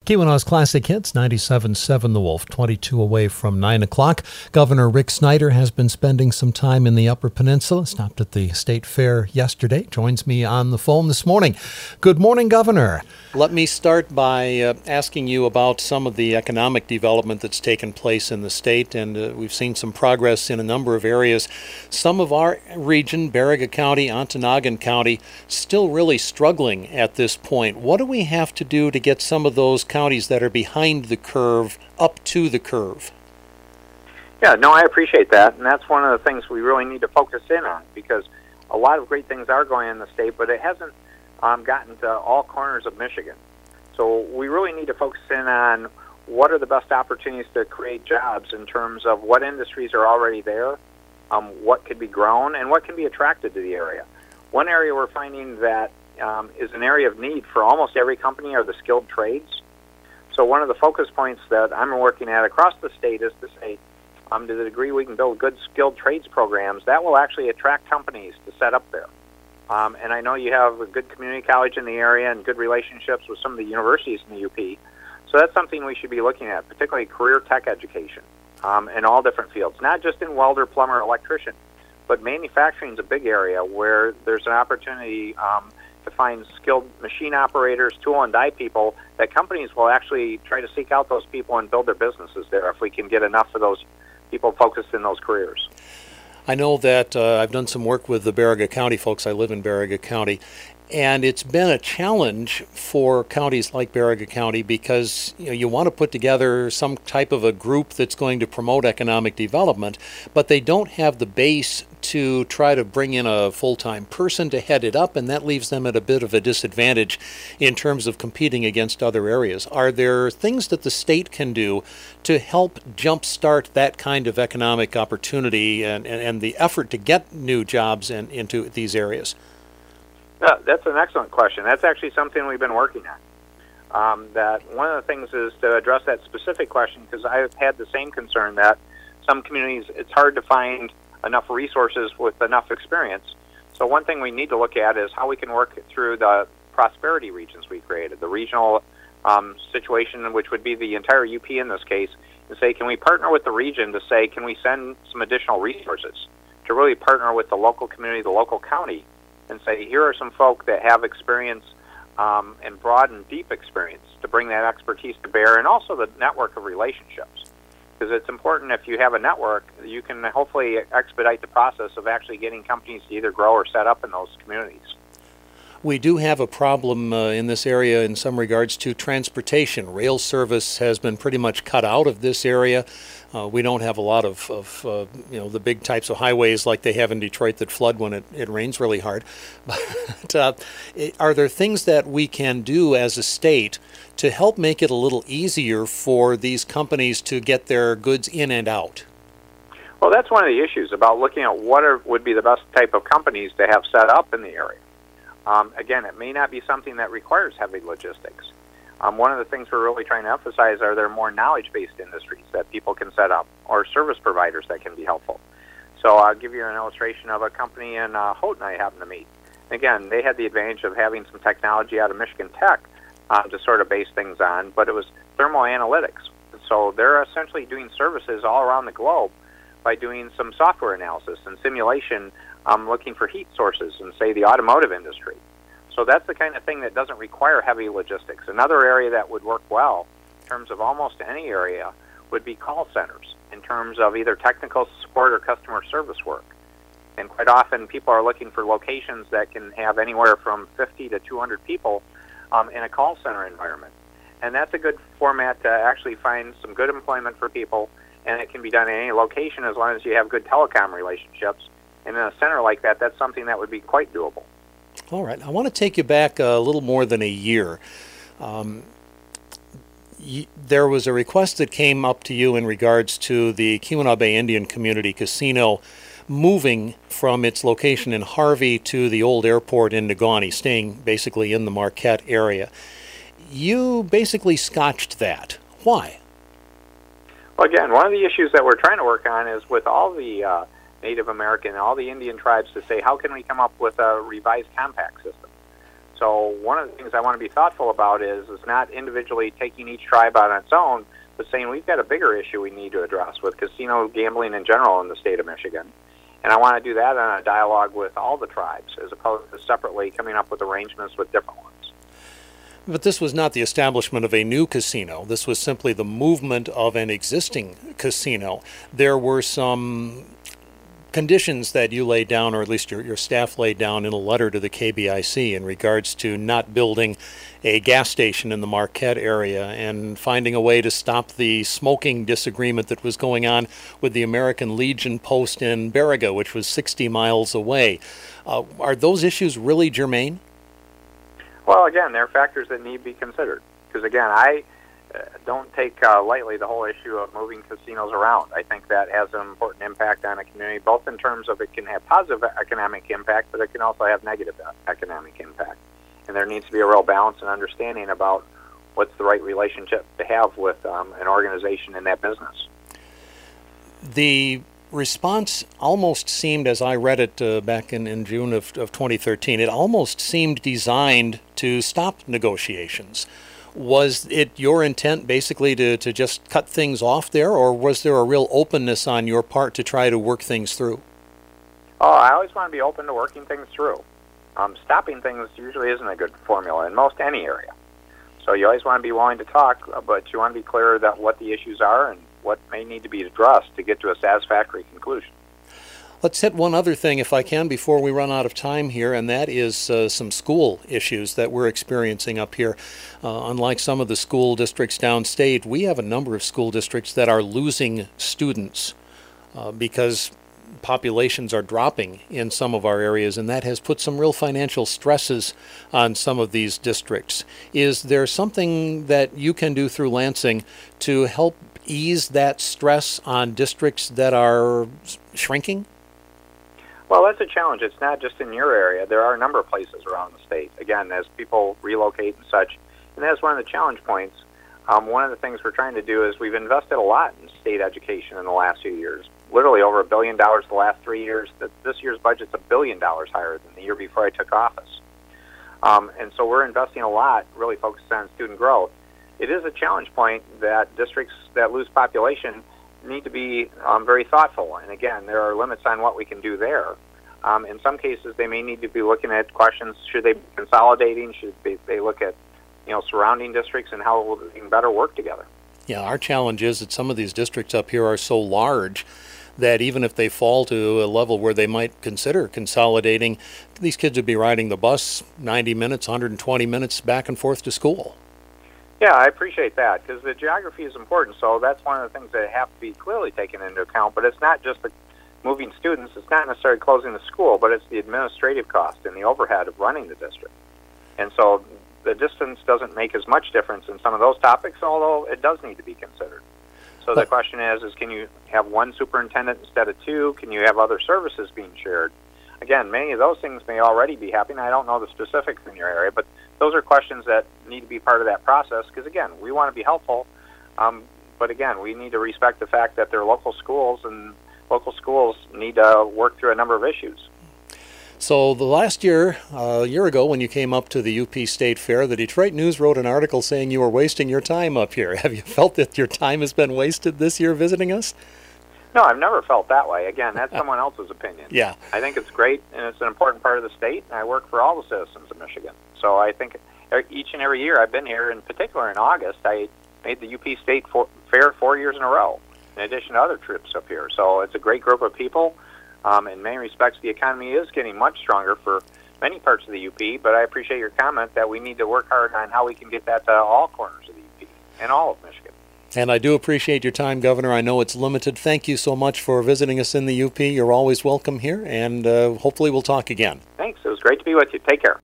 Keweenaw's Classic Hits, 97.7 The Wolf, 22 away from 9 o'clock. Governor Rick Snyder has been spending some time in the Upper Peninsula, stopped at the State Fair yesterday, joins me on the phone this morning. Good morning, Governor. Let me start by asking you about some of the economic development that's taken place in the state, and we've seen some progress in a number of areas. Some of our region, Baraga County, Ontonagon County, still really struggling at this point. What do we have to do to get some of those counties that are behind the curve up to the curve? Yeah, no, I appreciate that, and that's one of the things we really need to focus in on, because a lot of great things are going on in the state, but it hasn't gotten to all corners of Michigan. So we really need to focus in on what are the best opportunities to create jobs in terms of what industries are already there, what could be grown, and what can be attracted to the area. One area we're finding that is an area of need for almost every company are the skilled trades. So one of the focus points that I'm working at across the state is to say, to the degree we can build good skilled trades programs, that will actually attract companies to set up there. And I know you have a good community college in the area and good relationships with some of the universities in the UP. So that's something we should be looking at, particularly career tech education in all different fields, not just in welder, plumber, electrician, but manufacturing is a big area where there's an opportunity to find skilled machine operators, tool and die people, that companies will actually try to seek out those people and build their businesses there if we can get enough of those people focused in those careers. I know that I've done some work with the Baraga County folks. I live in Baraga County, and it's been a challenge for counties like Baraga County because you want to put together some type of a group that's going to promote economic development, but they don't have the base to try to bring in a full-time person to head it up, and that leaves them at a bit of a disadvantage in terms of competing against other areas. Are there things that the state can do to help jumpstart that kind of economic opportunity and the effort to get new jobs into these areas? That's an excellent question. That's actually something we've been working on. That one of the things is to address that specific question, because I've had the same concern that some communities, it's hard to find enough resources with enough experience. So one thing we need to look at is how we can work through the prosperity regions we created, the regional situation, which would be the entire UP in this case, and say, can we partner with the region to say, can we send some additional resources to really partner with the local community, the local county, and say, here are some folk that have experience and broad and deep experience to bring that expertise to bear, and also the network of relationships. Because it's important, if you have a network, you can hopefully expedite the process of actually getting companies to either grow or set up in those communities. We do have a problem in this area in some regards to transportation. Rail service has been pretty much cut out of this area. We don't have a lot of the big types of highways like they have in Detroit that flood when it rains really hard. But are there things that we can do as a state to help make it a little easier for these companies to get their goods in and out? Well, that's one of the issues about looking at what would be the best type of companies to have set up in the area. Again, it may not be something that requires heavy logistics. One of the things we're really trying to emphasize are there more knowledge-based industries that people can set up, or service providers that can be helpful. So I'll give you an illustration of a company in Houghton I happened to meet. Again, they had the advantage of having some technology out of Michigan Tech to sort of base things on, but it was thermal analytics. So they're essentially doing services all around the globe by doing some software analysis and simulation, looking for heat sources in, say, the automotive industry. So that's the kind of thing that doesn't require heavy logistics. Another area that would work well in terms of almost any area would be call centers in terms of either technical support or customer service work. And quite often people are looking for locations that can have anywhere from 50 to 200 people in a call center environment. And that's a good format to actually find some good employment for people, and it can be done in any location as long as you have good telecom relationships. And in a center like that, that's something that would be quite doable. All right. I want to take you back a little more than a year. There was a request that came up to you in regards to the Keweenaw Bay Indian Community Casino moving from its location in Harvey to the old airport in Negaunee, staying basically in the Marquette area. You basically scotched that. Why? Well, again, one of the issues that we're trying to work on is with all the Native American and all the Indian tribes to say, how can we come up with a revised compact system? So one of the things I want to be thoughtful about is not individually taking each tribe on its own, but saying we've got a bigger issue we need to address with casino gambling in general in the state of Michigan. And I want to do that on a dialogue with all the tribes as opposed to separately coming up with arrangements with different ones. But this was not the establishment of a new casino. This was simply the movement of an existing casino. There were some conditions that you laid down, or at least your staff laid down in a letter to the KBIC in regards to not building a gas station in the Marquette area and finding a way to stop the smoking disagreement that was going on with the American Legion post in Baraga, which was 60 miles away. Are those issues really germane? Well, again, there are factors that need to be considered. Because, again, I don't take lightly the whole issue of moving casinos around. I think that has an important impact on a community, both in terms of it can have positive economic impact, but it can also have negative economic impact. And there needs to be a real balance and understanding about what's the right relationship to have with an organization in that business. The response almost seemed, as I read it back in June of 2013, it almost seemed designed to stop negotiations. Was it your intent basically to just cut things off there, or was there a real openness on your part to try to work things through? Oh, I always want to be open to working things through. Stopping things usually isn't a good formula in most any area. So you always want to be willing to talk, but you want to be clear that what the issues are and what may need to be addressed to get to a satisfactory conclusion. Let's hit one other thing, if I can, before we run out of time here, and that is some school issues that we're experiencing up here. Unlike some of the school districts downstate, we have a number of school districts that are losing students because populations are dropping in some of our areas, and that has put some real financial stresses on some of these districts. Is there something that you can do through Lansing to help ease that stress on districts that are shrinking? Well, that's a challenge. It's not just in your area. There are a number of places around the state, again, as people relocate and such. And that's one of the challenge points. One of the things we're trying to do is we've invested a lot in state education in the last few years, literally over $1 billion the last 3 years. This year's budget's $1 billion higher than the year before I took office. And so we're investing a lot, really focused on student growth. It is a challenge point that districts that lose population need to be very thoughtful. And again, there are limits on what we can do there. In some cases, they may need to be looking at questions: should they be consolidating? Should they look at surrounding districts and how they can better work together? Yeah, our challenge is that some of these districts up here are so large that even if they fall to a level where they might consider consolidating, these kids would be riding the bus 90 minutes, 120 minutes back and forth to school. Yeah, I appreciate that, because the geography is important. So that's one of the things that have to be clearly taken into account. But it's not just the moving students. It's not necessarily closing the school, but it's the administrative cost and the overhead of running the district. And so the distance doesn't make as much difference in some of those topics, although it does need to be considered. So the question is can you have one superintendent instead of two? Can you have other services being shared? Again, many of those things may already be happening. I don't know the specifics in your area, but those are questions that need to be part of that process because, again, we want to be helpful. But, again, we need to respect the fact that they're local schools, and local schools need to work through a number of issues. So the last year, a year ago when you came up to the UP State Fair, the Detroit News wrote an article saying you were wasting your time up here. Have you felt that your time has been wasted this year visiting us? No, I've never felt that way. Again, that's someone else's opinion. Yeah. I think it's great, and it's an important part of the state, and I work for all the citizens of Michigan. So I think each and every year I've been here, in particular in August, I made the UP State Fair 4 years in a row, in addition to other trips up here. So it's a great group of people. In many respects, the economy is getting much stronger for many parts of the UP, but I appreciate your comment that we need to work hard on how we can get that to all corners of the UP and all of Michigan. And I do appreciate your time, Governor. I know it's limited. Thank you so much for visiting us in the UP. You're always welcome here, and hopefully we'll talk again. Thanks. It was great to be with you. Take care.